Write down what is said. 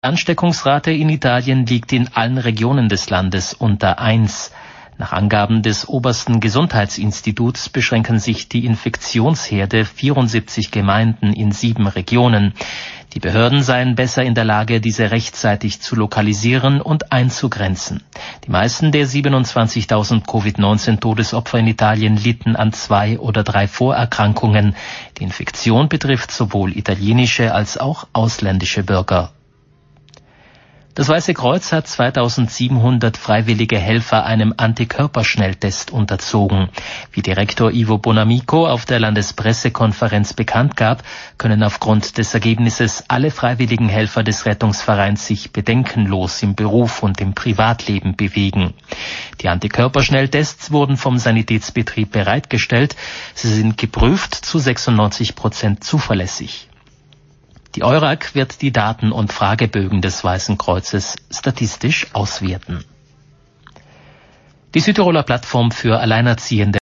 Die Ansteckungsrate in Italien liegt in allen Regionen des Landes unter 1. Nach Angaben des obersten Gesundheitsinstituts beschränken sich die Infektionsherde 74 Gemeinden in 7 Regionen. Die Behörden seien besser in der Lage, diese rechtzeitig zu lokalisieren und einzugrenzen. Die meisten der 27.000 Covid-19-Todesopfer in Italien litten an 2 oder 3 Vorerkrankungen. Die Infektion betrifft sowohl italienische als auch ausländische Bürger. Das Weiße Kreuz hat 2700 freiwillige Helfer einem Antikörperschnelltest unterzogen. Wie Direktor Ivo Bonamico auf der Landespressekonferenz bekannt gab, können aufgrund des Ergebnisses alle freiwilligen Helfer des Rettungsvereins sich bedenkenlos im Beruf und im Privatleben bewegen. Die Antikörperschnelltests wurden vom Sanitätsbetrieb bereitgestellt. Sie sind geprüft zu 96% zuverlässig. Die EURAG wird die Daten und Fragebögen des Weißen Kreuzes statistisch auswerten. Die Südtiroler Plattform für Alleinerziehende